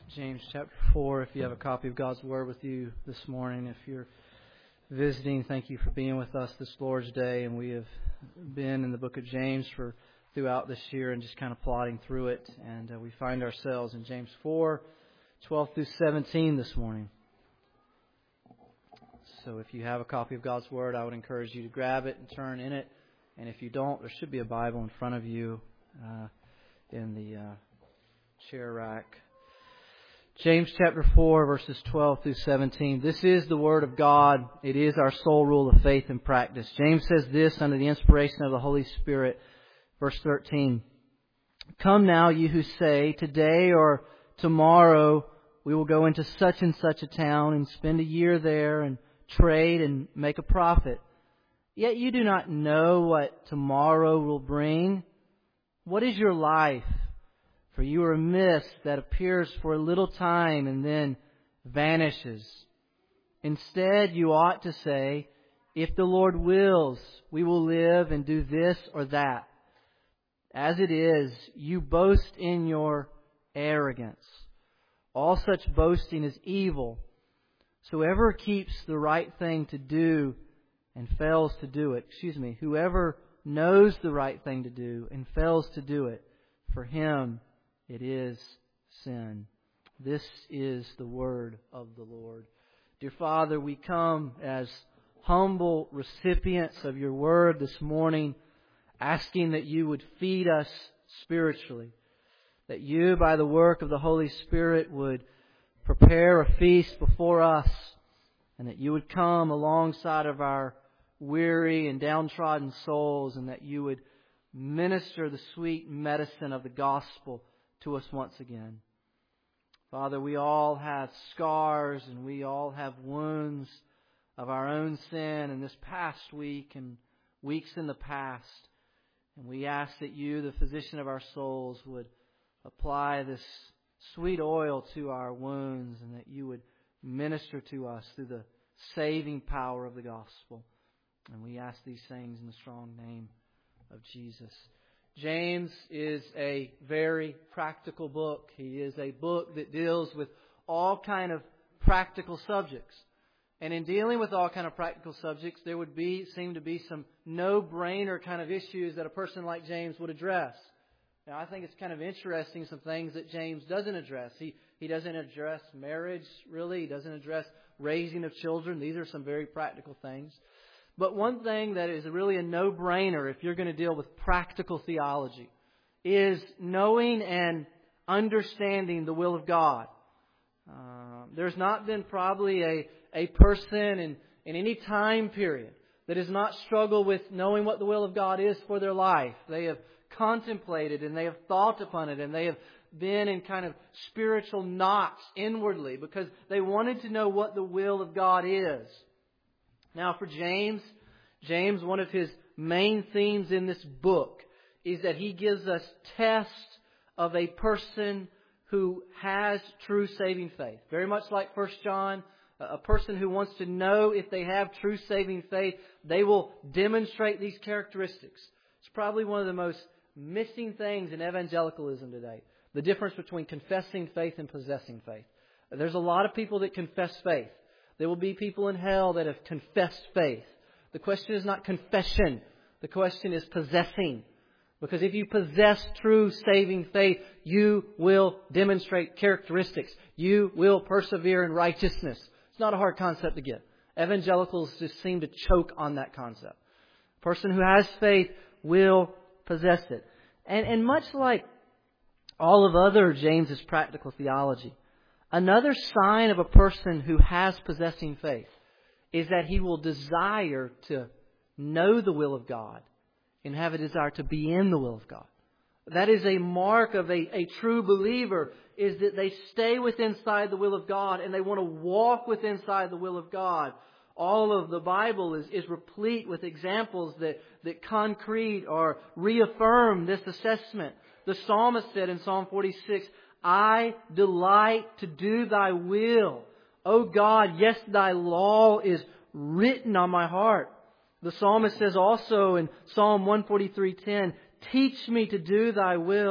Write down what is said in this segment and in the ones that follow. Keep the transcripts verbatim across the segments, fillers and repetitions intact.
James chapter four, if you have a copy of God's Word with you this morning. If you're visiting, thank you for being with us this Lord's Day. And we have been in the book of James for throughout this year and just kind of plodding through it. And uh, we find ourselves in James four, twelve through seventeen this morning. So if you have a copy of God's Word, I would encourage you to grab it and turn in it. And if you don't, there should be a Bible in front of you uh, in the uh, chair rack. James chapter four, verses twelve through seventeen. This is the Word of God. It is our sole rule of faith and practice. James says this under the inspiration of the Holy Spirit. Verse thirteen. Come now, you who say, today or tomorrow we will go into such and such a town and spend a year there and trade and make a profit. Yet you do not know what tomorrow will bring. What is your life? For you are a mist that appears for a little time and then vanishes. Instead, you ought to say, if the Lord wills, we will live and do this or that. As it is, you boast in your arrogance. All such boasting is evil. So whoever keeps the right thing to do and fails to do it, excuse me, whoever knows the right thing to do and fails to do it, for him it is sin. This is the word of the Lord. Dear Father, we come as humble recipients of your word this morning, asking that you would feed us spiritually, that you, by the work of the Holy Spirit, would prepare a feast before us, and that you would come alongside of our weary and downtrodden souls, and that you would minister the sweet medicine of the gospel to us once again. Father, we all have scars and we all have wounds of our own sin in this past week and weeks in the past. And we ask that you, the physician of our souls, would apply this sweet oil to our wounds and that you would minister to us through the saving power of the gospel. And we ask these things in the strong name of Jesus. James is a very practical book. He is a book that deals with all kind of practical subjects. And in dealing with all kind of practical subjects, there would be seem to be some no-brainer kind of issues that a person like James would address. Now, I think it's kind of interesting some things that James doesn't address. He he doesn't address marriage, really. He doesn't address raising of children. These are some very practical things. But one thing that is really a no-brainer if you're going to deal with practical theology is knowing and understanding the will of God. Uh, there's not been probably a, a person in, in any time period that has not struggled with knowing what the will of God is for their life. They have contemplated and they have thought upon it and they have been in kind of spiritual knots inwardly because they wanted to know what the will of God is. Now for James, James, one of his main themes in this book is that he gives us tests of a person who has true saving faith. Very much like First John, a person who wants to know if they have true saving faith, they will demonstrate these characteristics. It's probably one of the most missing things in evangelicalism today. The difference between confessing faith and possessing faith. There's a lot of people that confess faith. There will be people in hell that have confessed faith. The question is not confession. The question is possessing. Because if you possess true saving faith, you will demonstrate characteristics. You will persevere in righteousness. It's not a hard concept to get. Evangelicals just seem to choke on that concept. A person who has faith will possess it. And, and much like all of other James's practical theology, another sign of a person who has possessing faith is that he will desire to know the will of God and have a desire to be in the will of God. That is a mark of a, a true believer, is that they stay within inside the will of God and they want to walk within inside the will of God. All of the Bible is, is replete with examples that, that concrete or reaffirm this assessment. The psalmist said in Psalm forty-six, I delight to do thy will. O God, yes, thy law is written on my heart. The psalmist says also in Psalm one forty-three ten, teach me to do thy will.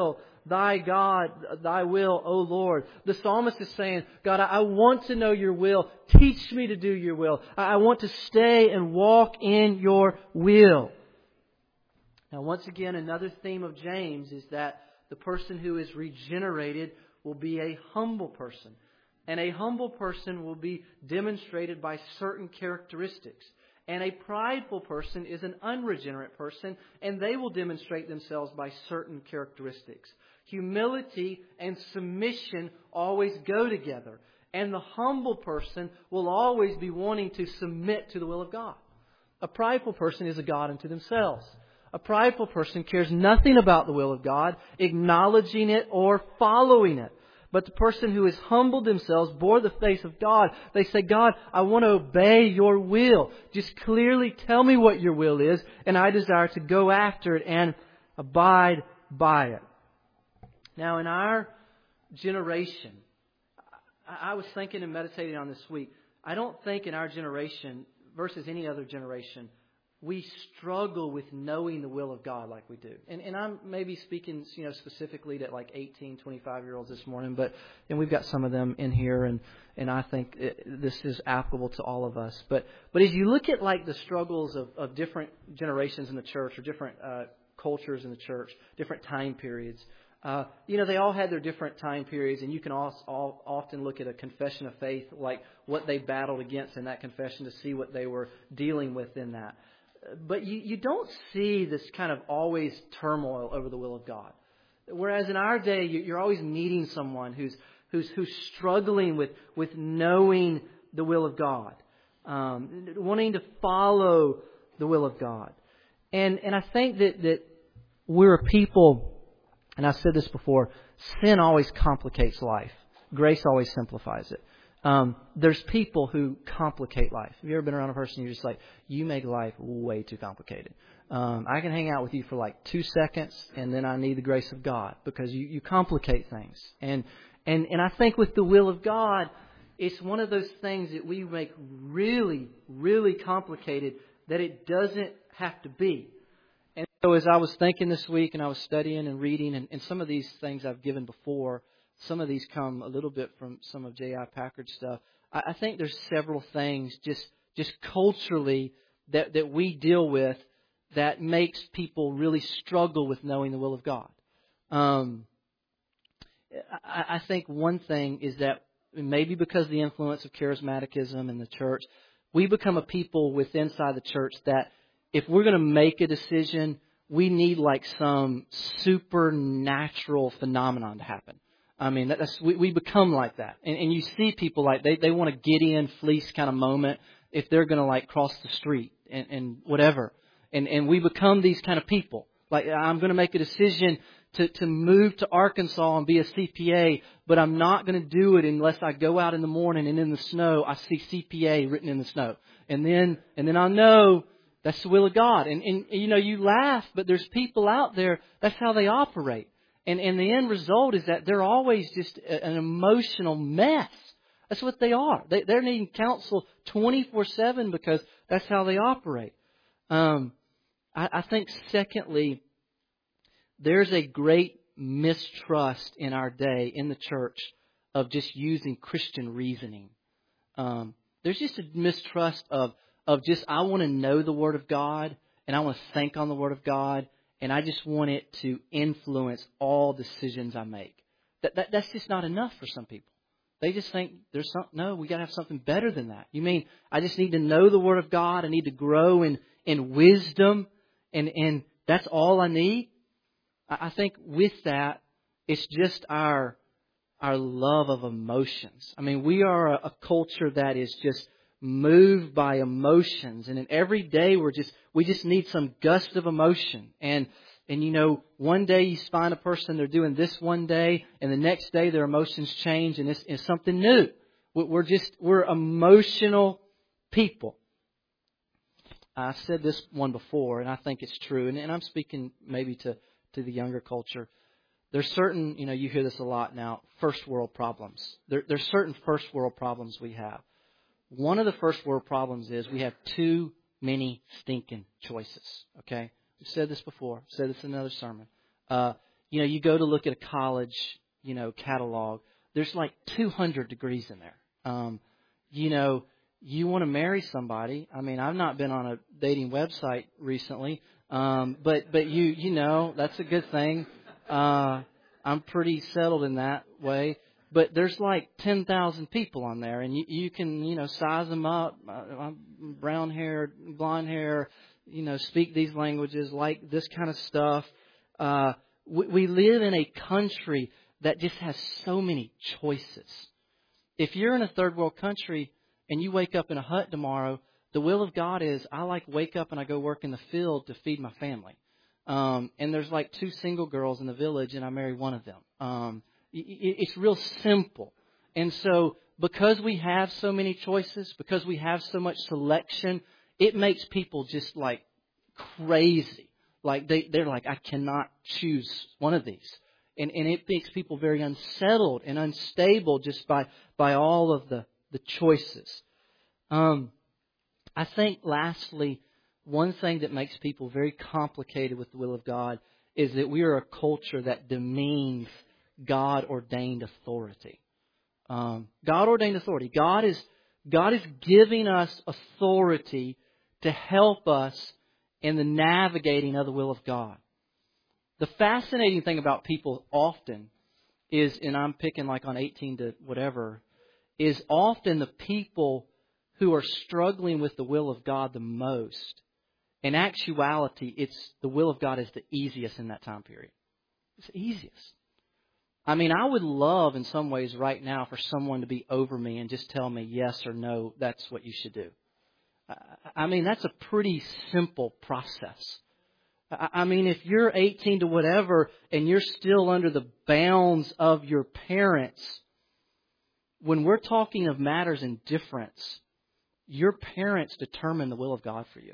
Thy God, Thy will, O Lord. The psalmist is saying, God, I want to know Your will. Teach me to do Your will. I want to stay and walk in Your will. Now, once again, another theme of James is that the person who is regenerated will be a humble person. And a humble person will be demonstrated by certain characteristics. And a prideful person is an unregenerate person, and they will demonstrate themselves by certain characteristics. Humility and submission always go together. And the humble person will always be wanting to submit to the will of God. A prideful person is a God unto themselves. A prideful person cares nothing about the will of God, acknowledging it or following it. But the person who has humbled themselves, bore the face of God, they say, God, I want to obey Your will. Just clearly tell me what Your will is, and I desire to go after it and abide by it. Now, in our generation, I was thinking and meditating on this week, I don't think in our generation versus any other generation, we struggle with knowing the will of God like we do. And, and I'm maybe speaking, you know, specifically to like eighteen, twenty-five-year-olds this morning, but and we've got some of them in here, and, and I think it, this is applicable to all of us. But but as you look at like the struggles of, of different generations in the church or different uh, cultures in the church, different time periods, uh, you know, they all had their different time periods, and you can also all, often look at a confession of faith, like what they battled against in that confession to see what they were dealing with in that. But you, you don't see this kind of always turmoil over the will of God. Whereas in our day, you're always meeting someone who's who's who's struggling with, with knowing the will of God, um, wanting to follow the will of God. And and I think that, that we're a people, and I've said this before, sin always complicates life. Grace always simplifies it. Um, there's people who complicate life. Have you ever been around a person you're just like, you make life way too complicated? Um, I can hang out with you for like two seconds and then I need the grace of God because you, you complicate things. And, and, and I think with the will of God, it's one of those things that we make really, really complicated that it doesn't have to be. And so as I was thinking this week and I was studying and reading, and, and some of these things I've given before, some of these come a little bit from some of J I Packard's stuff. I, I think there's several things just just culturally that, that we deal with that makes people really struggle with knowing the will of God. Um, I, I think one thing is that maybe because of the influence of charismaticism in the church, we become a people within inside the church that if we're going to make a decision, we need like some supernatural phenomenon to happen. I mean, that's we, we become like that. And, and you see people like, they, they want a Gideon fleece kind of moment if they're going to like cross the street and, and whatever. And, and we become these kind of people. Like, I'm going to make a decision to, to move to Arkansas and be a C P A, but I'm not going to do it unless I go out in the morning and in the snow, I see C P A written in the snow. And then, and then I'll know that's the will of God. And, and, you know, you laugh, but there's people out there, that's how they operate. And, and the end result is that they're always just an emotional mess. That's what they are. They, they're needing counsel twenty-four seven because that's how they operate. Um, I, I think, secondly, there's a great mistrust in our day in the church of just using Christian reasoning. Um, there's just a mistrust of, of just, I want to know the Word of God and I want to think on the Word of God. And I just want it to influence all decisions I make. That, that that's just not enough for some people. They just think there's some, no, we got to have something better than that. You mean I just need to know the Word of God? I need to grow in, in wisdom, and, and that's all I need? I, I think with that, it's just our our love of emotions. I mean, we are a, a culture that is just moved by emotions, and in every day we're just we just need some gust of emotion. And and you know, one day you find a person, they're doing this one day, and the next day their emotions change, and it's, it's something new. We're just we're emotional people. I said this one before, and I think it's true, and, and I'm speaking maybe to to the younger culture. There's certain, you know, you hear this a lot now, first world problems. There, there's certain first world problems we have. One of the first world problems is we have too many stinking choices. Okay? We've said this before. I've said this in another sermon. Uh, you know, you go to look at a college, you know, catalog. There's like two hundred degrees in there. Um, you know, you want to marry somebody. I mean, I've not been on a dating website recently, um, but but you you know that's a good thing. Uh, I'm pretty settled in that way. But there's like ten thousand people on there, and you, you can, you know, size them up. Uh, brown hair, blonde hair, you know, speak these languages, like this kind of stuff. Uh, we, we live in a country that just has so many choices. If you're in a third world country and you wake up in a hut tomorrow, the will of God is I like wake up and I go work in the field to feed my family. Um, and there's like two single girls in the village, and I marry one of them. Um, It's real simple. And so because we have so many choices, because we have so much selection, it makes people just like crazy. Like they, they're like, I cannot choose one of these. And, and it makes people very unsettled and unstable just by, by all of the, the choices. Um, I think lastly, one thing that makes people very complicated with the will of God is that we are a culture that demeans God-ordained authority. Um, God-ordained authority. God is, God is giving us authority to help us in the navigating of the will of God. The fascinating thing about people often is, and I'm picking like on eighteen to whatever, is often the people who are struggling with the will of God the most. In actuality, it's the will of God is the easiest in that time period. It's the easiest. I mean, I would love in some ways right now for someone to be over me and just tell me yes or no, that's what you should do. I mean, that's a pretty simple process. I mean, if you're eighteen to whatever and you're still under the bounds of your parents, when we're talking of matters in difference, your parents determine the will of God for you.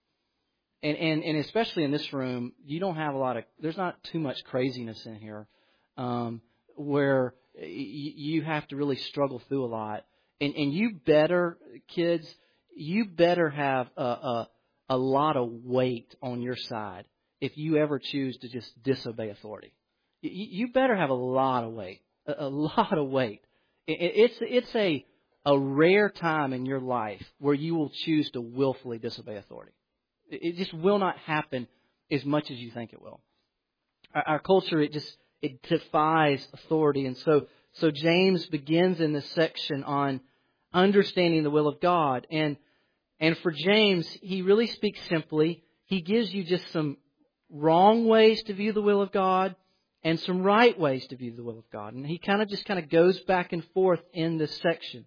And, and, and especially in this room, you don't have a lot of, there's not too much craziness in here. Um, where y- you have to really struggle through a lot. And, and you better, kids, you better have a, a, a lot of weight on your side if you ever choose to just disobey authority. You, you better have a lot of weight, a, a lot of weight. It, it's it's a, a rare time in your life where you will choose to willfully disobey authority. It, it just will not happen as much as you think it will. Our, our culture, it just... It defies authority. And so, so James begins in this section on understanding the will of God. And, and for James, he really speaks simply. He gives you just some wrong ways to view the will of God and some right ways to view the will of God. And he kind of just kind of goes back and forth in this section.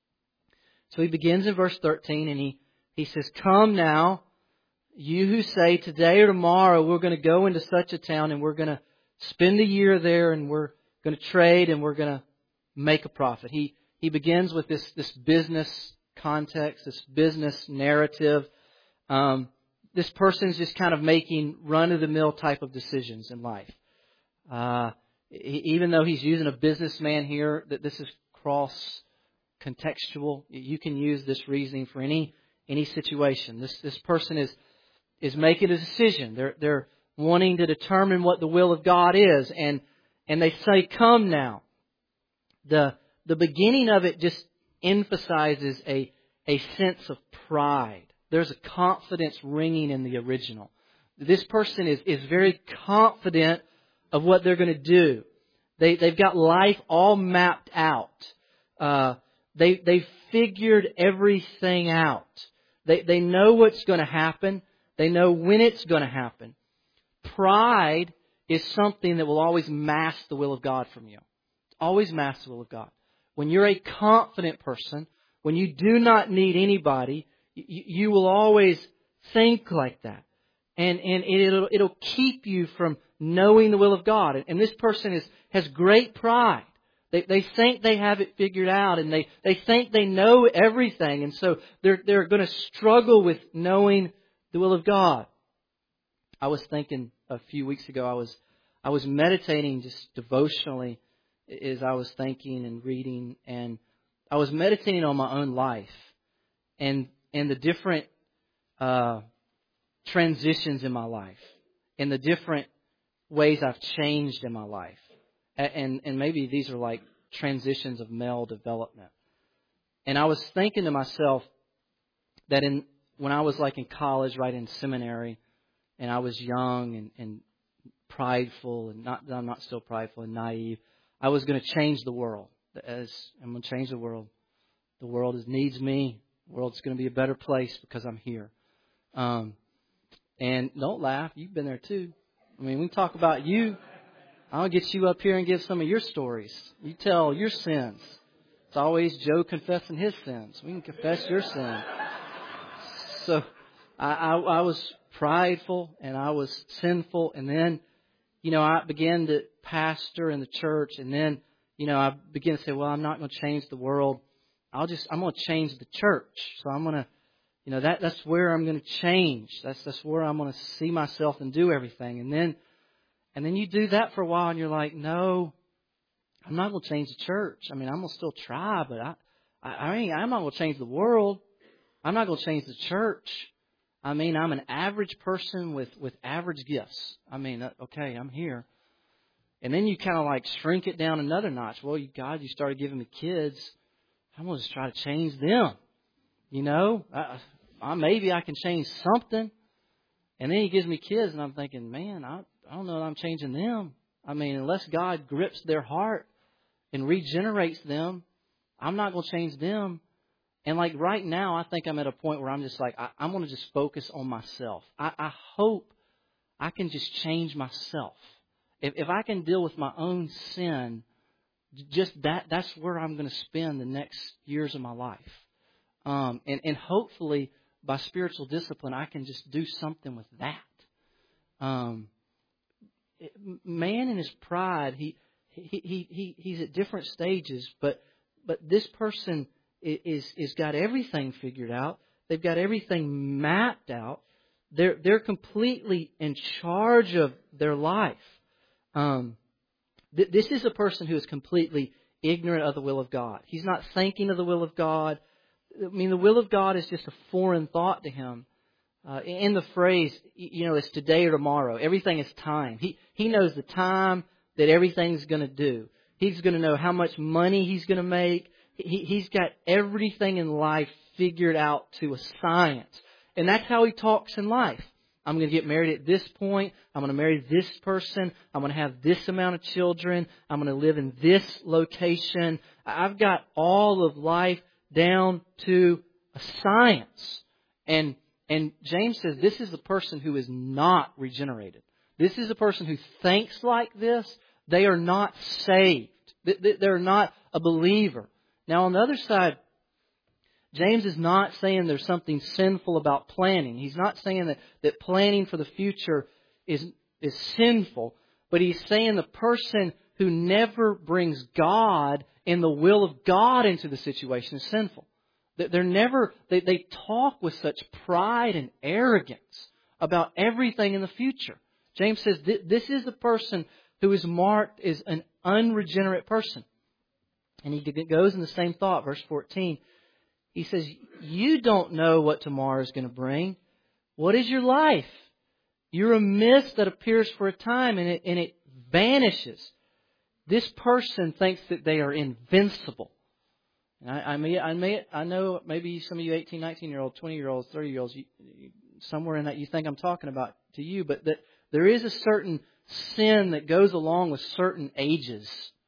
So he begins in verse thirteen and he, he says, "Come now, you who say today or tomorrow we're going to go into such a town and we're going to spend a year there and we're going to trade and we're going to make a profit." He he begins with this this business context, this business narrative. Um, this person's just kind of making run-of-the-mill type of decisions in life. Uh, he, even though he's using a businessman here, that this is cross-contextual. You can use this reasoning for any any situation. This this person is is making a decision. They're they're wanting to determine what the will of God is. And and they say, "Come now." The the beginning of it just emphasizes a, a sense of pride. There's a confidence ringing in the original. This person is, is very confident of what they're going to do. They, they've got life all mapped out. Uh, they, they figured everything out. They, they know what's going to happen. They know when it's going to happen. Pride is something that will always mask the will of God from you. Always mask the will of God. When you're a confident person, when you do not need anybody, you, you will always think like that. And, and it'll, it'll keep you from knowing the will of God. And, and this person is, has great pride. They, they think they have it figured out and they, they think they know everything. And so they're, they're going to struggle with knowing the will of God. I was thinking a few weeks ago, I was I was meditating just devotionally as I was thinking and reading, and I was meditating on my own life and and the different uh, transitions in my life and the different ways I've changed in my life. And, and maybe these are like transitions of male development. And I was thinking to myself that in when I was like in college, right, in seminary, and I was young and, and prideful, and not I'm not still prideful and naive, I was going to change the world. As I'm going to change the world. The world is, needs me. The world's going to be a better place because I'm here. Um, and don't laugh. You've been there too. I mean, we talk about you. I'll get you up here and give some of your stories. You tell your sins. It's always Joe confessing his sins. We can confess your sin. So I, I, I was prideful and I was sinful. And then, you know, I began to pastor in the church. And then, you know, I began to say, well, I'm not going to change the world. I'll just, I'm going to change the church. So I'm going to, you know, that that's where I'm going to change. That's that's where I'm going to see myself and do everything. And then, and then you do that for a while and you're like, no, I'm not going to change the church. I mean, I'm going to still try, but I, I, I mean, I'm not going to change the world. I'm not going to change the church. I mean, I'm an average person with, with average gifts. I mean, okay, I'm here. And then you kind of like shrink it down another notch. Well, you, God, you started giving me kids. I'm going to just try to change them. You know, I, I, maybe I can change something. And then He gives me kids, and I'm thinking, man, I, I don't know that I'm changing them. I mean, unless God grips their heart and regenerates them, I'm not going to change them. And like right now, I think I'm at a point where I'm just like, I, I'm going to just focus on myself. I, I hope I can just change myself. If, if I can deal with my own sin, just that, that's where I'm going to spend the next years of my life. Um, and, and hopefully, by spiritual discipline, I can just do something with that. Um, it, man in his pride, he, he, he, he, he's at different stages, but, but this person is, is got everything figured out. They've got everything mapped out. They're, they're completely in charge of their life. Um, th- this is a person who is completely ignorant of the will of God. He's not thinking of the will of God. I mean, the will of God is just a foreign thought to him. Uh, in the phrase, you know, it's today or tomorrow. Everything is time. He he knows the time that everything's going to do. He's going to know how much money he's going to make. He, he's got everything in life figured out to a science. And that's how he talks in life. I'm going to get married at this point. I'm going to marry this person. I'm going to have this amount of children. I'm going to live in this location. I've got all of life down to a science. And and James says this is a person who is not regenerated. This is a person who thinks like this. They are not saved. They're not a believer. Now on the other side, James is not saying there's something sinful about planning. He's not saying that, that planning for the future is, is sinful. But he's saying the person who never brings God and the will of God into the situation is sinful. They're never, they, they talk with such pride and arrogance about everything in the future. James says this is the person who is marked as an unregenerate person. And he goes in the same thought, verse fourteen. He says, you don't know what tomorrow is going to bring. What is your life? You're a mist that appears for a time and it, and it vanishes. This person thinks that they are invincible. And I, I, may, I, may, I know maybe some of you eighteen, nineteen-year-olds, twenty-year-olds, thirty-year-olds, you, somewhere in that you think I'm talking about to you, but that there is a certain sin that goes along with certain ages.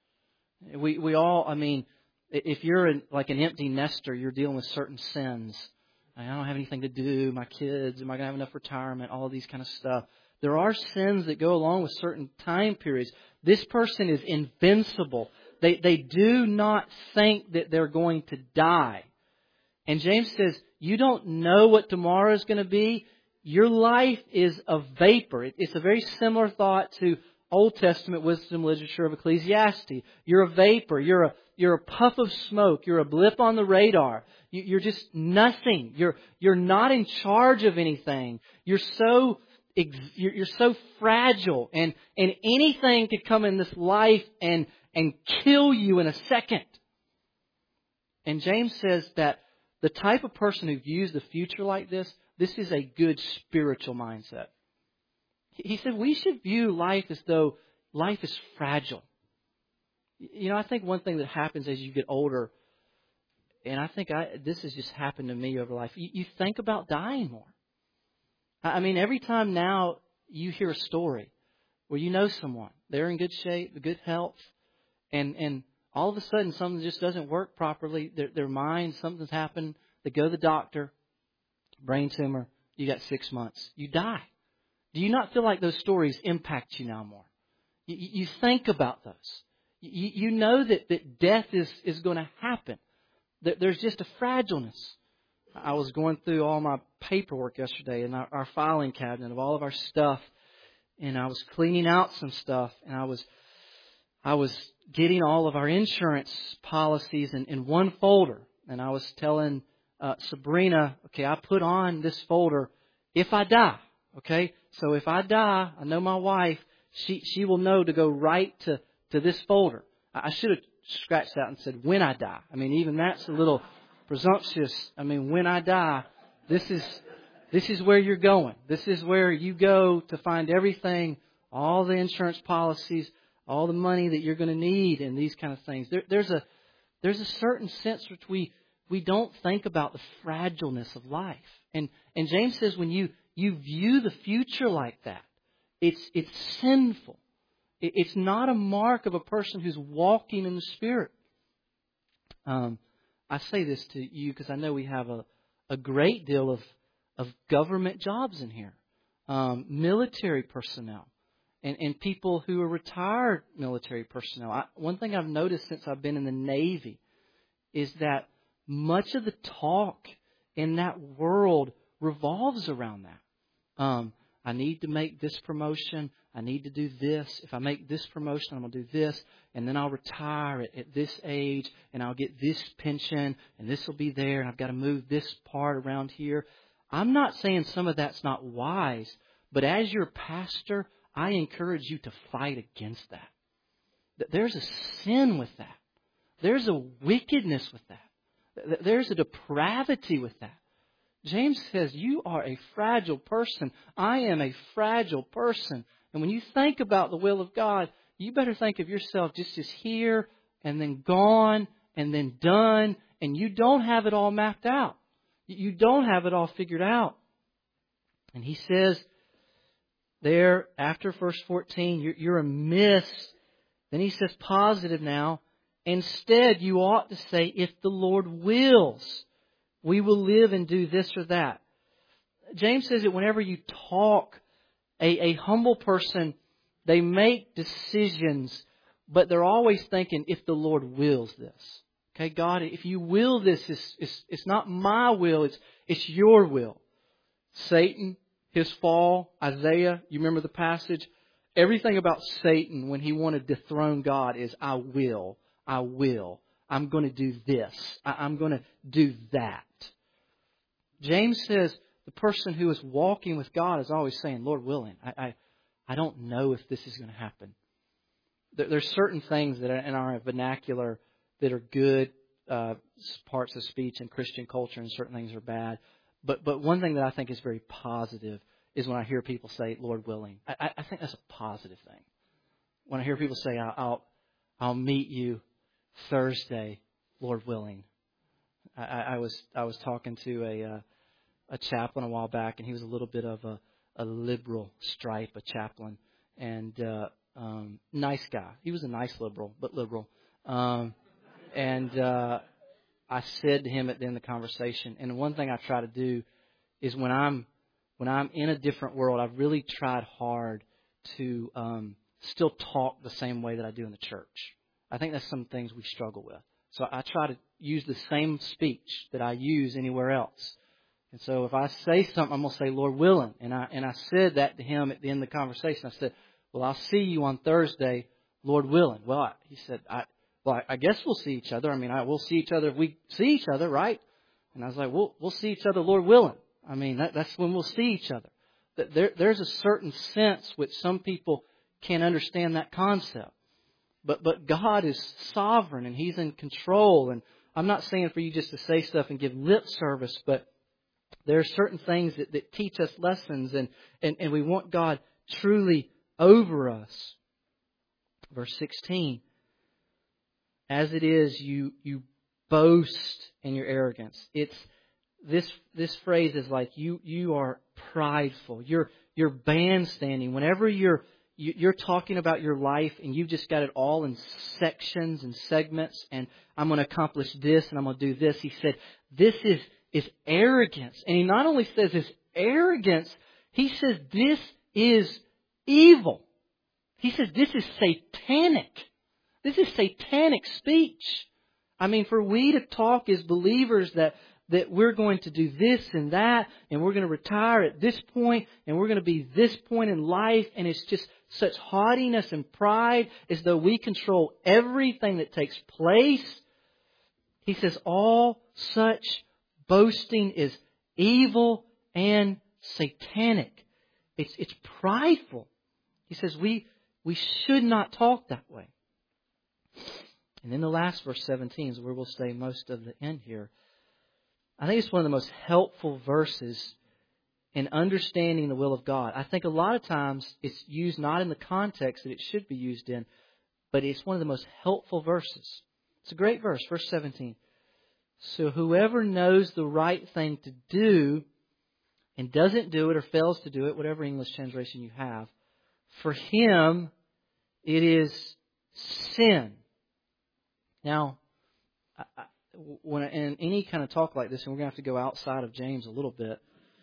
We we all, I mean, if you're in, like an empty nester, you're dealing with certain sins. I don't have anything to do. My kids, am I going to have enough retirement? All of these kind of stuff. There are sins that go along with certain time periods. This person is invincible. They they do not think that they're going to die. And James says, you don't know what tomorrow is going to be. Your life is a vapor. It's a very similar thought to Old Testament wisdom literature of Ecclesiastes. You're a vapor. You're a you're a puff of smoke. You're a blip on the radar. You, you're just nothing. You're you're not in charge of anything. You're so you're, you're so fragile, and and anything could come in this life and and kill you in a second. And James says that the type of person who views the future like this, this is a good spiritual mindset. He said we should view life as though life is fragile. You know, I think one thing that happens as you get older, and I think I, this has just happened to me over life, you, you think about dying more. I mean, every time now you hear a story where you know someone, they're in good shape, good health, and, and all of a sudden something just doesn't work properly, their, their mind, something's happened, they go to the doctor, brain tumor, you got six months, you die. Do you not feel like those stories impact you now more? You, you think about those. You, you know that, that death is, is going to happen. There's just a fragileness. I was going through all my paperwork yesterday in our, our filing cabinet of all of our stuff, and I was cleaning out some stuff, and I was I was getting all of our insurance policies in, in one folder, and I was telling uh, Sabrina, okay, I put on this folder if I die, okay? So if I die, I know my wife, she she will know to go right to, to this folder. I should have scratched that and said when I die. I mean, even that's a little presumptuous. I mean, when I die, this is this is where you're going. This is where you go to find everything, all the insurance policies, all the money that you're going to need, and these kind of things. There, there's a there's a certain sense which we we don't think about the fragileness of life. And and James says when you you view the future like that, it's it's sinful. It's not a mark of a person who's walking in the Spirit. Um, I say this to you because I know we have a, a great deal of, of government jobs in here. Um, military personnel and, and people who are retired military personnel. I, one thing I've noticed since I've been in the Navy is that much of the talk in that world revolves around that. Um, I need to make this promotion. I need to do this. If I make this promotion, I'm going to do this. And then I'll retire at, at this age. And I'll get this pension. And this will be there. And I've got to move this part around here. I'm not saying some of that's not wise. But as your pastor, I encourage you to fight against that. There's a sin with that. There's a wickedness with that. There's a depravity with that. James says, you are a fragile person. I am a fragile person. And when you think about the will of God, you better think of yourself just as here and then gone and then done. And you don't have it all mapped out. You don't have it all figured out. And he says there after verse fourteen, you're, you're amiss. Then he says positive now. Instead, you ought to say, if the Lord wills, we will live and do this or that. James says that whenever you talk, a, a humble person, they make decisions, but they're always thinking, if the Lord wills this. Okay, God, if you will this, it's, it's, it's not my will, it's, it's your will. Satan, his fall, Isaiah, you remember the passage? Everything about Satan when he wanted to dethrone God is, I will, I will. I'm going to do this. I'm going to do that. James says the person who is walking with God is always saying, Lord willing, I I, I don't know if this is going to happen. There, there's certain things that are in our vernacular that are good uh, parts of speech in Christian culture, and certain things are bad. But but one thing that I think is very positive is when I hear people say, Lord willing. I, I think that's a positive thing. When I hear people say, I'll I'll, I'll meet you Thursday, Lord willing. I, I was I was talking to a uh, a chaplain a while back, and he was a little bit of a, a liberal stripe, a chaplain, and uh, um, nice guy. He was a nice liberal, but liberal. Um, and uh, I said to him at the end of the conversation, and one thing I try to do is when I'm when I'm in a different world, I've really tried hard to um, still talk the same way that I do in the church. I think that's some things we struggle with. So I try to use the same speech that I use anywhere else. And so if I say something, I'm going to say, Lord willing. And I and I said that to him at the end of the conversation. I said, well, I'll see you on Thursday, Lord willing. Well, I, he said, I, well, I, I guess we'll see each other. I mean, I, we'll see each other if we see each other, right? And I was like, we'll, we'll see each other, Lord willing. I mean, that, that's when we'll see each other. There, there's a certain sense which some people can't understand that concept. But but God is sovereign and He's in control. And I'm not saying for you just to say stuff and give lip service, but there are certain things that, that teach us lessons, and, and, and we want God truly over us. Verse sixteen. As it is, you you boast in your arrogance. It's this this phrase is like you you are prideful. You're you're bandstanding. Whenever you're you, you're talking about your life and you've just got it all in sections and segments, and I'm going to accomplish this and I'm going to do this. He said this is is arrogance, and he not only says this arrogance, he says this is evil. He says this is satanic. This is satanic speech. I mean, for we to talk as believers that, that we're going to do this and that, and we're going to retire at this point, and we're going to be this point in life, and it's just such haughtiness and pride as though we control everything that takes place. He says all such boasting is evil and satanic. It's, it's prideful. He says we, we should not talk that way. And then the last verse seventeen is where we'll stay most of the end here. I think it's one of the most helpful verses in understanding the will of God. I think a lot of times it's used not in the context that it should be used in, but it's one of the most helpful verses. It's a great verse, verse seventeen. So whoever knows the right thing to do and doesn't do it or fails to do it, whatever English translation you have, for him it is sin. Now, when in any kind of talk like this, and we're going to have to go outside of James a little bit,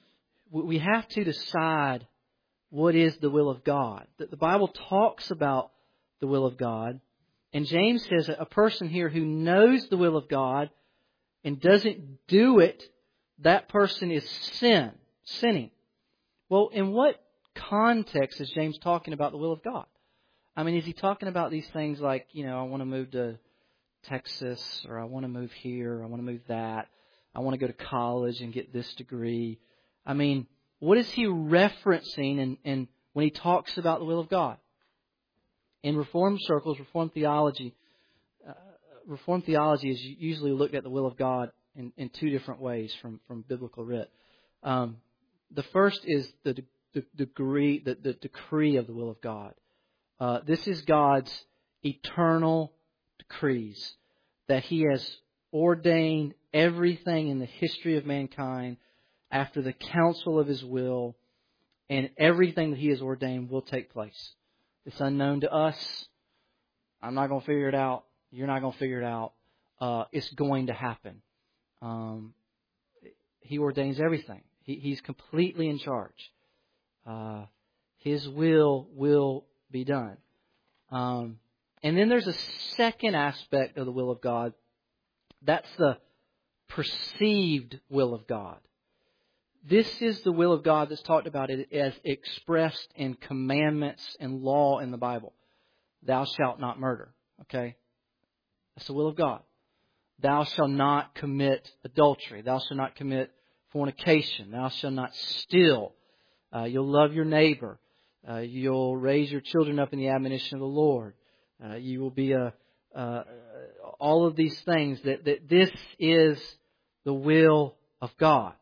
we have to decide what is the will of God. The Bible talks about the will of God, and James says a person here who knows the will of God and doesn't do it, that person is sin, sinning. Well, in what context is James talking about the will of God? I mean, is he talking about these things like, you know, I want to move to Texas, or I want to move here, or I want to move that, I want to go to college and get this degree? I mean, what is he referencing in, in when he talks about the will of God? In Reformed circles, Reformed theology, uh, Reformed theology is usually looked at the will of God in, in two different ways from, from biblical writ. Um, the first is the, the degree, the, the decree of the will of God. Uh, this is God's eternal decrees, that He has ordained everything in the history of mankind after the counsel of His will, and everything that He has ordained will take place. It's unknown to us. I'm not going to figure it out. You're not going to figure it out. Uh, it's going to happen. Um, he ordains everything. He, he's completely in charge. Uh, His will will be done. Um, and then there's a second aspect of the will of God. That's the perceived will of God. This is the will of God that's talked about as expressed in commandments and law in the Bible. Thou shalt not murder. Okay? That's the will of God. Thou shalt not commit adultery. Thou shalt not commit fornication. Thou shalt not steal. Uh, you'll love your neighbor. Uh, you'll raise your children up in the admonition of the Lord. Uh, you will be a uh, all of these things. That, that this is the will of God.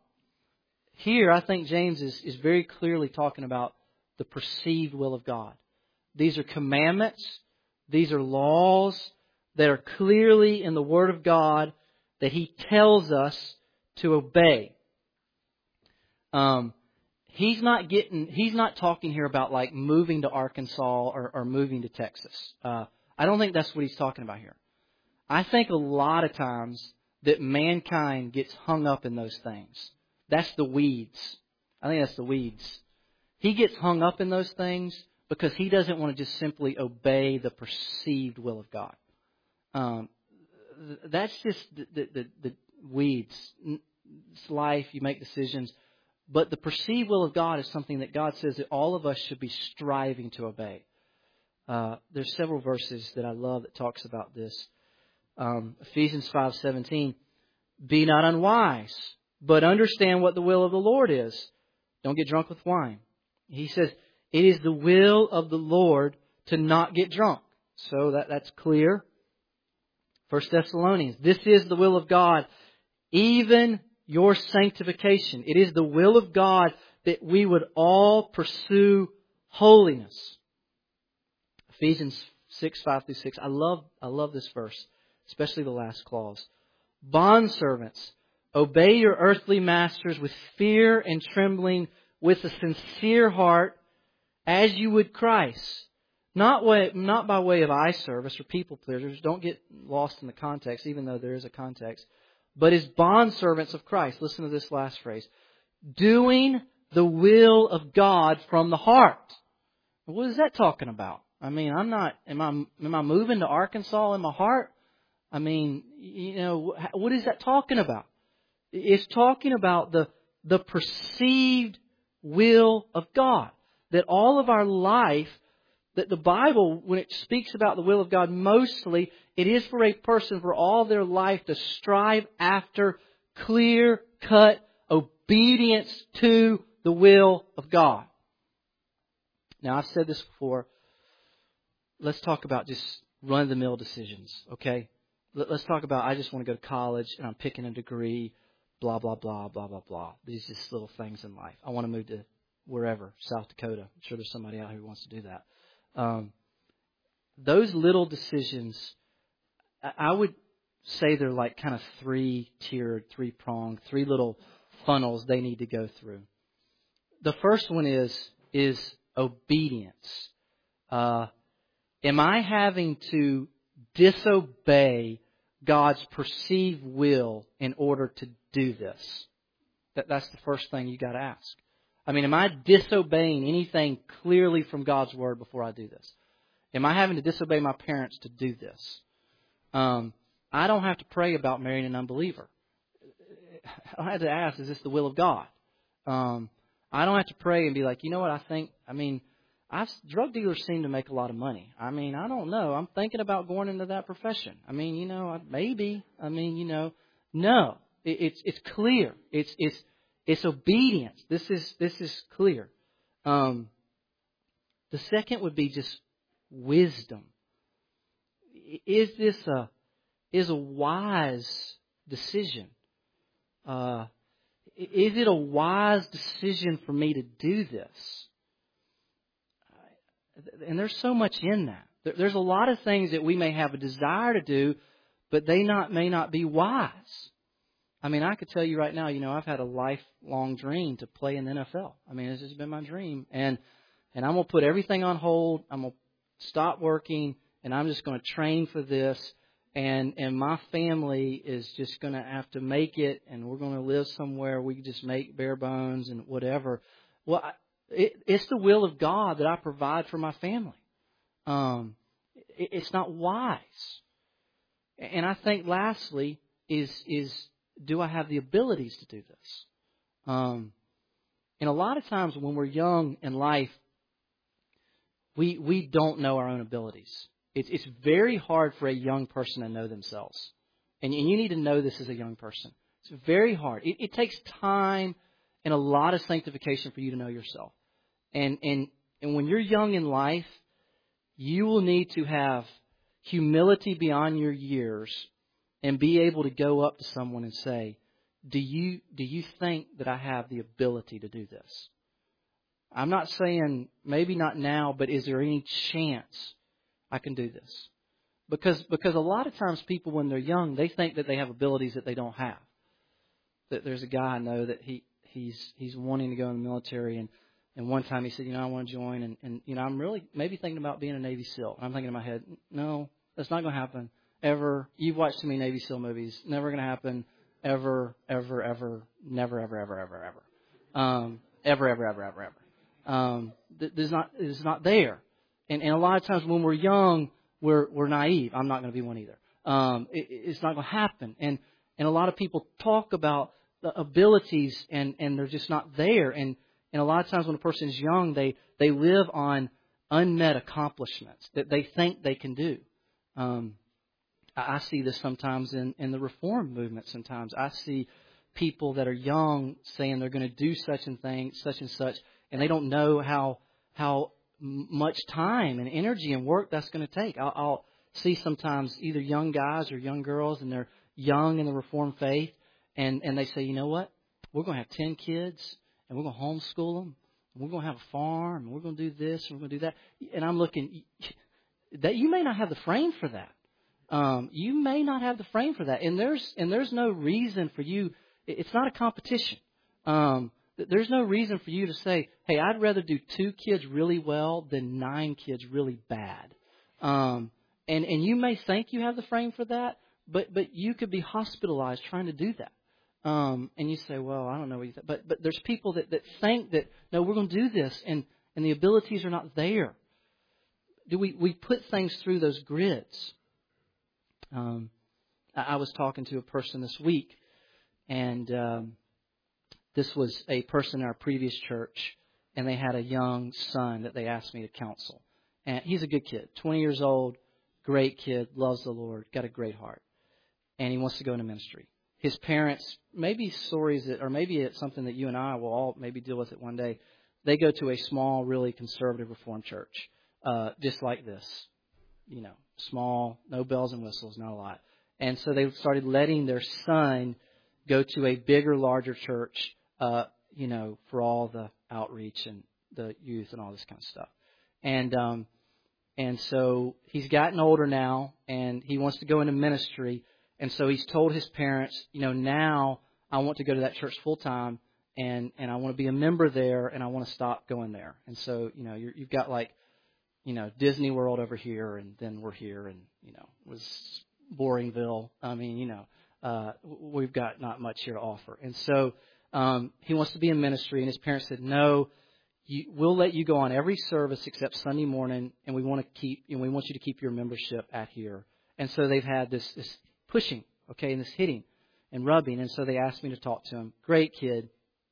Here, I think James is, is very clearly talking about the perceived will of God. These are commandments. These are laws that are clearly in the Word of God that He tells us to obey. Um, he's not getting. He's not talking here about like moving to Arkansas or, or moving to Texas. Uh, I don't think that's what he's talking about here. I think a lot of times that mankind gets hung up in those things. That's the weeds. I think that's the weeds. He gets hung up in those things because he doesn't want to just simply obey the perceived will of God. Um, that's just the, the, the, the weeds. It's life. You make decisions. But the perceived will of God is something that God says that all of us should be striving to obey. Uh, there's several verses that I love that talks about this. Um, Ephesians five seventeen. Be not unwise, but understand what the will of the Lord is. Don't get drunk with wine. He says, it is the will of the Lord to not get drunk. So that, that's clear. First Thessalonians, this is the will of God, even your sanctification. It is the will of God that we would all pursue holiness. Ephesians six, five through six. I love, I love this verse, especially the last clause. Bondservants, obey your earthly masters with fear and trembling, with a sincere heart, as you would Christ. Not way, not by way of eye service or people pleasers. Don't get lost in the context, even though there is a context. But as bondservants of Christ. Listen to this last phrase. Doing the will of God from the heart. What is that talking about? I mean, I'm not, am I, am I moving to Arkansas in my heart? I mean, you know, what is that talking about? It's talking about the, the perceived will of God. That all of our life, that the Bible, when it speaks about the will of God, mostly it is for a person for all their life to strive after clear-cut obedience to the will of God. Now, I've said this before. Let's talk about just run-of-the-mill decisions, okay? Let's talk about, I just want to go to college and I'm picking a degree, blah, blah, blah, blah, blah, blah. These just little things in life. I want to move to wherever, South Dakota. I'm sure there's somebody out here who wants to do that. Um, those little decisions, I would say they're like kind of three-tiered, three-pronged, three little funnels they need to go through. The first one is, is obedience. Uh, am I having to disobey God's perceived will in order to do this? That, that's the first thing you got to ask. I mean, am I disobeying anything clearly from God's Word before I do this? Am I having to disobey my parents to do this? Um, I don't have to pray about marrying an unbeliever. I had to ask, is this the will of God? Um, I don't have to pray and be like, you know what, I think, I mean, I've, drug dealers seem to make a lot of money. I mean, I don't know. I'm thinking about going into that profession. I mean, you know, maybe. I mean, you know, no. It, it's it's clear. It's it's it's obedience. This is this is clear. Um, the second would be just wisdom. Is this a is a wise decision? Uh, is it a wise decision for me to do this? And there's so much in that. There's a lot of things that we may have a desire to do, but they not may not be wise. I mean, I could tell you right now, you know, I've had a lifelong dream to play in the N F L. I mean, it's just been my dream. And and I'm going to put everything on hold. I'm going to stop working, and I'm just going to train for this. And and my family is just going to have to make it, and we're going to live somewhere we can just make bare bones and whatever. Well, I, it, it's the will of God that I provide for my family. Um, it, it's not wise. And I think lastly is is do I have the abilities to do this? Um, and a lot of times when we're young in life, we we don't know our own abilities. It's it's very hard for a young person to know themselves. And, and you need to know this as a young person. It's very hard. It, it takes time and a lot of sanctification for you to know yourself. And, and, and when you're young in life, you will need to have humility beyond your years and be able to go up to someone and say, do you, do you think that I have the ability to do this? I'm not saying maybe not now, but is there any chance I can do this? Because because a lot of times people, when they're young, they think that they have abilities that they don't have. That there's a guy I know that he he's he's wanting to go in the military, and, and one time he said, you know, I want to join, and, and you know, I'm really maybe thinking about being a Navy SEAL. And I'm thinking in my head, no, that's not going to happen ever. You've watched too many Navy SEAL movies. Never going to happen ever, ever, ever, never, ever, ever, ever, ever, um, ever, ever, ever, ever, ever. Um, there's not it's not there. And, and a lot of times when we're young, we're we're naive. I'm not going to be one either. Um, it, it's not going to happen. And and a lot of people talk about the abilities, and, and they're just not there. And, and a lot of times when a person's young, they, they live on unmet accomplishments that they think they can do. Um, I, I see this sometimes in, in the reform movement. Sometimes I see people that are young saying they're going to do such and thing, such and such, and they don't know how how much time and energy and work that's going to take. I'll, I'll see sometimes either young guys or young girls, and they're young in the Reformed faith, and, and they say, you know what, we're going to have ten kids, and we're going to homeschool them, We're going to have a farm, and we're going to do this, and we're going to do that. And I'm looking, that you may not have the frame for that. Um, you may not have the frame for that. And there's and there's no reason for you. It's not a competition. Um, there's no reason for you to say, hey, I'd rather do two kids really well than nine kids really bad. Um, and, and you may think you have the frame for that, but but you could be hospitalized trying to do that. Um, and you say, well, I don't know what you think. But, but there's people that, that think that, no, we're going to do this, and, and the abilities are not there. Do we, we put things through those grids. Um, I, I was talking to a person this week, and um, this was a person in our previous church, and they had a young son that they asked me to counsel. And he's a good kid, twenty years old, great kid, loves the Lord, got a great heart. And he wants to go into ministry. His parents, maybe stories that, or maybe it's something that you and I will all maybe deal with it one day. They go to a small, really conservative Reformed church, uh, just like this. You know, small, no bells and whistles, not a lot. And so they started letting their son go to a bigger, larger church, uh, you know, for all the outreach and the youth and all this kind of stuff. And um, and so he's gotten older now, and he wants to go into ministry. And so he's told his parents, you know, now I want to go to that church full time, and, and I want to be a member there, and I want to stop going there. And so, you know, you're, you've got like, you know, Disney World over here, and then we're here, and, you know, was Boringville. I mean, you know, uh, we've got not much here to offer. And so um, he wants to be in ministry, and his parents said, no, you, we'll let you go on every service except Sunday morning, and we want to keep, and we want you to keep your membership at here. And so they've had this, this pushing, okay, and this hitting and rubbing. And so they asked me to talk to him. Great kid.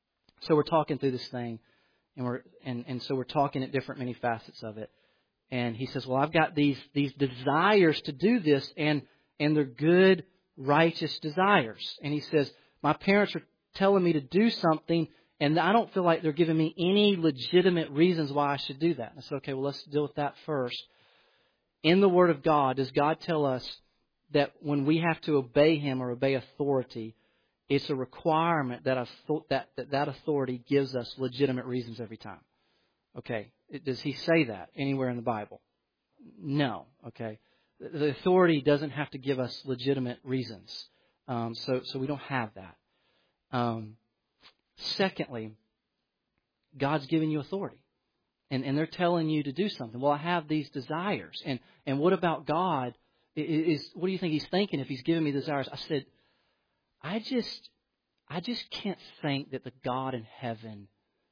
So we're talking through this thing, and we're and, and so we're talking at different many facets of it. And he says, well, I've got these these desires to do this, and and they're good, righteous desires. And he says, my parents are telling me to do something, and I don't feel like they're giving me any legitimate reasons why I should do that. And I said, okay, well, let's deal with that first. In the Word of God, does God tell us that when we have to obey Him or obey authority, it's a requirement that that that, that authority gives us legitimate reasons every time? Okay. Does He say that anywhere in the Bible? No. Okay. The authority doesn't have to give us legitimate reasons. Um, so, so we don't have that. Um, secondly, God's given you authority. And, and they're telling you to do something. Well, I have these desires. And, and what about God? Is, what do you think He's thinking if He's giving me desires? I said, I just, I just can't think that the God in heaven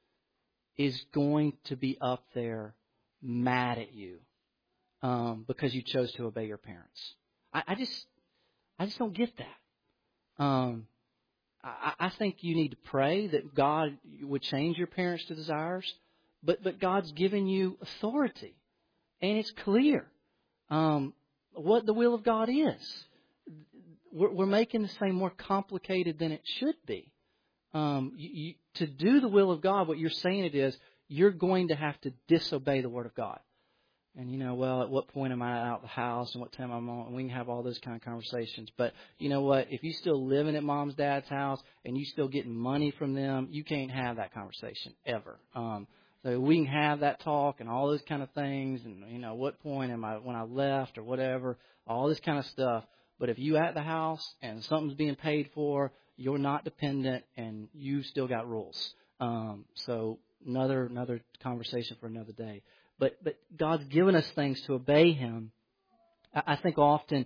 is going to be up there mad at you um, because you chose to obey your parents. I, I just, I just don't get that. Um, I, I think you need to pray that God would change your parents' desires, but but God's given you authority, and it's clear um, what the will of God is. We're, we're making this thing more complicated than it should be. Um, you, you, to do the will of God, what you're saying it is, you're going to have to disobey the Word of God. And, you know, well, at what point am I out of the house and what time I'm on? And we can have all those kind of conversations. But you know what? If you're still living at mom's, dad's house and you still getting money from them, you can't have that conversation ever. Um, so we can have that talk and all those kind of things. And, you know, what point am I when I left or whatever, all this kind of stuff. But if you at the house and something's being paid for, you're not dependent and you still got rules. Um, so another another conversation for another day. But but God's given us things to obey Him. I, I think often,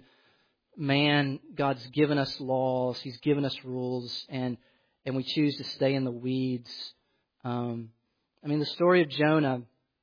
man, God's given us laws. He's given us rules, and and we choose to stay in the weeds. Um, I mean, the story of Jonah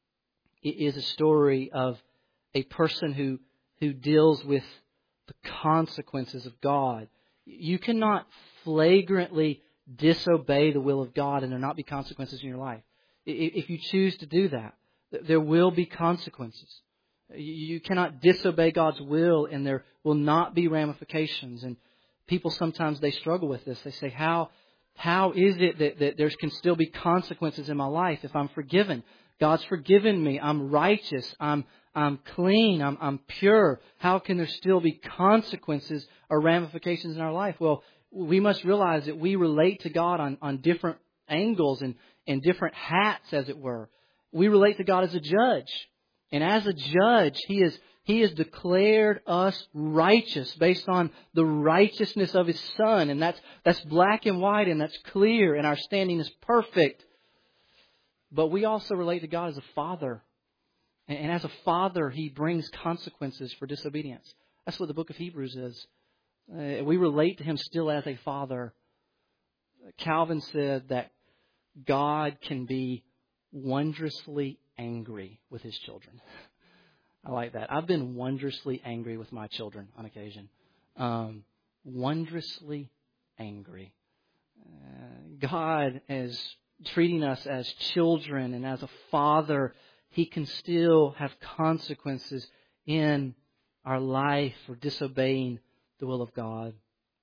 is a story of a person who who deals with the consequences of God. You cannot flagrantly disobey the will of God and there not be consequences in your life. If you choose to do that, there will be consequences. You cannot disobey God's will and there will not be ramifications. And people sometimes they struggle with this. They say, how how is it that, that there can still be consequences in my life if I'm forgiven? God's forgiven me. I'm righteous. I'm I'm clean. I'm I'm pure. How can there still be consequences or ramifications in our life? Well, we must realize that we relate to God on, on different angles, and, in different hats, as it were. We relate to God as a judge. And as a judge, He is He has declared us righteous based on the righteousness of His Son. And that's that's black and white, and that's clear, and our standing is perfect. But we also relate to God as a Father. And, and as a Father, He brings consequences for disobedience. That's what the book of Hebrews is. Uh, we relate to Him still as a Father. Calvin said that God can be wondrously angry with His children. I like that. I've been wondrously angry with my children on occasion. Um, wondrously angry. Uh, God is treating us as children, and as a Father, He can still have consequences in our life for disobeying the will of God.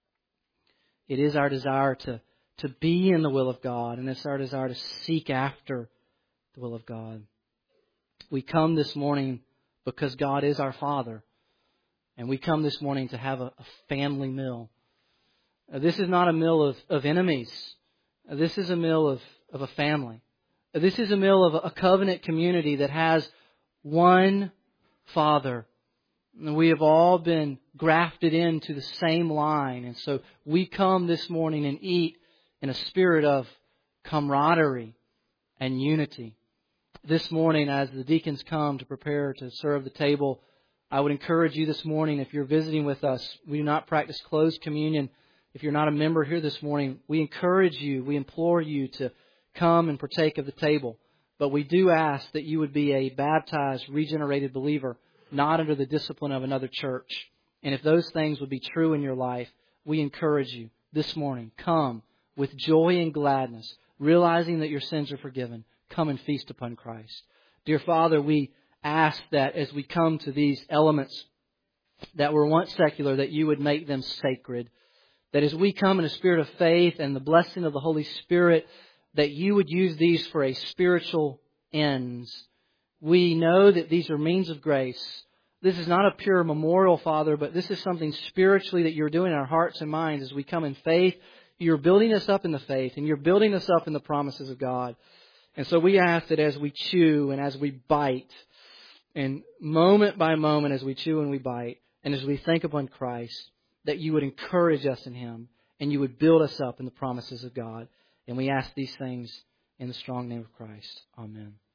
It is our desire to, to be in the will of God, and it's our desire to seek after the will of God. We come this morning because God is our Father, and we come this morning to have a, a family meal. Uh, this is not a meal of, of enemies. Uh, this is a meal of, of a family. Uh, this is a meal of a, a covenant community that has one Father. And we have all been grafted into the same line, and so we come this morning and eat in a spirit of camaraderie and unity. This morning, as the deacons come to prepare to serve the table, I would encourage you this morning, if you're visiting with us, we do not practice closed communion. If you're not a member here this morning, we encourage you, we implore you to come and partake of the table. But we do ask that you would be a baptized, regenerated believer, not under the discipline of another church. And if those things would be true in your life, we encourage you this morning, come with joy and gladness, realizing that your sins are forgiven. Come and feast upon Christ. Dear Father, we ask that as we come to these elements that were once secular, that you would make them sacred. That as we come in a spirit of faith and the blessing of the Holy Spirit, that you would use these for a spiritual ends. We know that these are means of grace. This is not a pure memorial, Father, but this is something spiritually that you're doing in our hearts and minds as we come in faith. You're building us up in the faith, and you're building us up in the promises of God. And so we ask that as we chew and as we bite, and moment by moment as we chew and we bite, and as we think upon Christ, that you would encourage us in Him, and you would build us up in the promises of God. And we ask these things in the strong name of Christ. Amen.